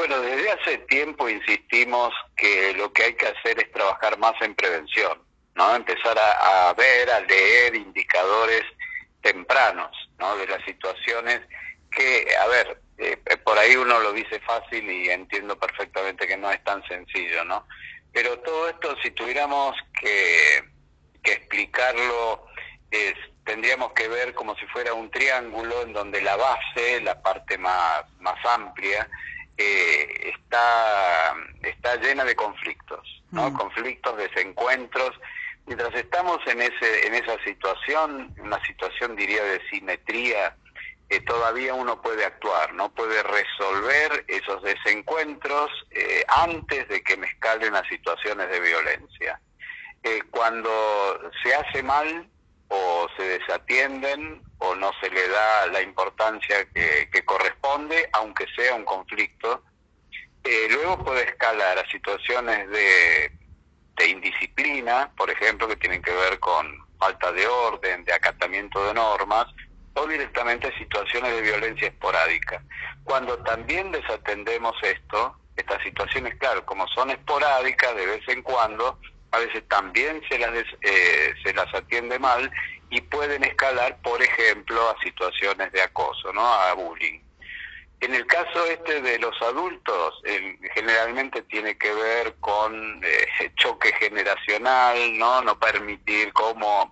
Bueno, desde hace tiempo insistimos que lo que hay que hacer es trabajar más en prevención, ¿no? Empezar a ver, a leer indicadores tempranos, ¿no? De las situaciones que, a ver, por ahí uno lo dice fácil y entiendo perfectamente que no es tan sencillo, ¿no? Pero todo esto, si tuviéramos que explicarlo, tendríamos que ver como si fuera un triángulo en donde la base, la parte más amplia, está llena de conflictos, ¿no? Conflictos, desencuentros. Mientras estamos en esa situación, una situación diría de simetría, todavía uno puede actuar, no puede resolver esos desencuentros antes de que me escalen a situaciones de violencia. Cuando se hace mal o se desatienden o no se le da la importancia que corresponde, aunque sea un conflicto, luego puede escalar a situaciones de indisciplina, por ejemplo, que tienen que ver con falta de orden, de acatamiento de normas, o directamente situaciones de violencia esporádica. Cuando también desatendemos estas situaciones, claro, como son esporádicas de vez en cuando, a veces también se las atiende mal y pueden escalar, por ejemplo, a situaciones de acoso, ¿no? A bullying. En el caso de los adultos, generalmente tiene que ver con choque generacional, ¿no? No permitir cómo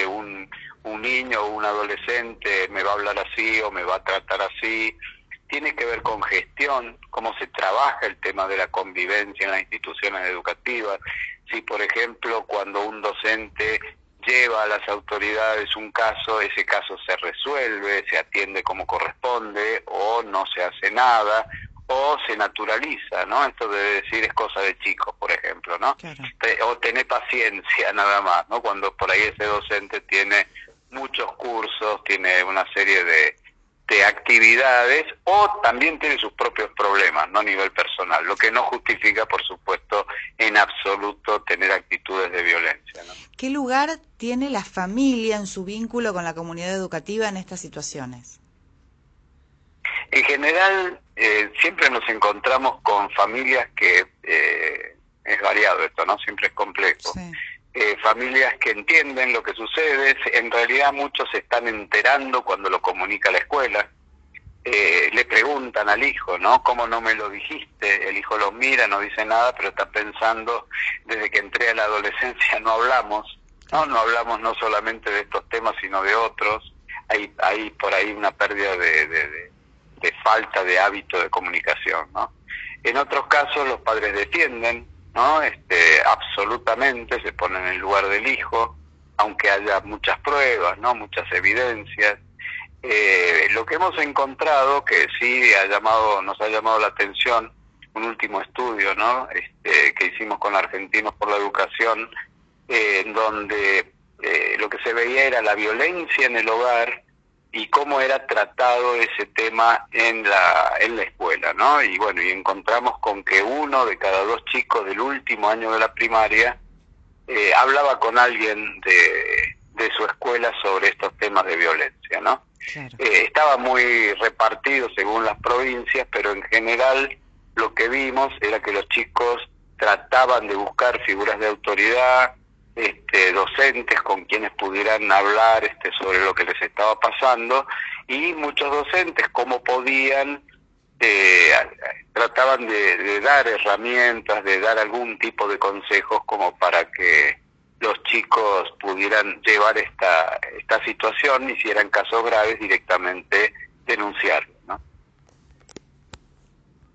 un niño o un adolescente me va a hablar así o me va a tratar así. Tiene que ver con gestión, cómo se trabaja el tema de la convivencia en las instituciones educativas. Si, por ejemplo, cuando un docente lleva a las autoridades un caso, ese caso se resuelve, se atiende como corresponde, o no se hace nada, o se naturaliza, ¿no? Esto de decir es cosa de chicos, por ejemplo, ¿no? Claro. O tener paciencia nada más, ¿no? Cuando por ahí ese docente tiene muchos cursos, tiene una serie de actividades, o también tiene sus propios problemas, ¿no? A nivel personal, lo que no justifica, por supuesto, en absoluto tener actitudes de violencia, ¿no? ¿Qué lugar tiene la familia en su vínculo con la comunidad educativa en estas situaciones? En general, siempre nos encontramos con familias que, es variado esto, ¿no? Siempre es complejo. Sí. Familias que entienden lo que sucede, en realidad muchos se están enterando cuando lo comunica la escuela. Le preguntan al hijo, ¿no? ¿Cómo no me lo dijiste? El hijo los mira, no dice nada, pero está pensando, desde que entré a la adolescencia no hablamos, ¿no? No hablamos no solamente de estos temas, sino de otros. Hay por ahí una pérdida de falta de hábito de comunicación, ¿no? En otros casos los padres defienden, ¿no? Absolutamente se ponen en el lugar del hijo, aunque haya muchas pruebas, ¿no? Muchas evidencias. Lo que hemos encontrado, que sí nos ha llamado la atención, un último estudio, ¿no? Que hicimos con Argentinos por la Educación, en donde lo que se veía era la violencia en el hogar y cómo era tratado ese tema en la escuela, ¿no? Y bueno, y encontramos con que 1 de cada 2 chicos del último año de la primaria hablaba con alguien de su escuela sobre estos temas de violencia, ¿no? Claro. Estaba muy repartido según las provincias, pero en general lo que vimos era que los chicos trataban de buscar figuras de autoridad, docentes con quienes pudieran hablar sobre lo que les estaba pasando, y muchos docentes, como podían, trataban de dar herramientas, de dar algún tipo de consejos como para que los chicos pudieran llevar esta situación y si eran casos graves directamente denunciarlo.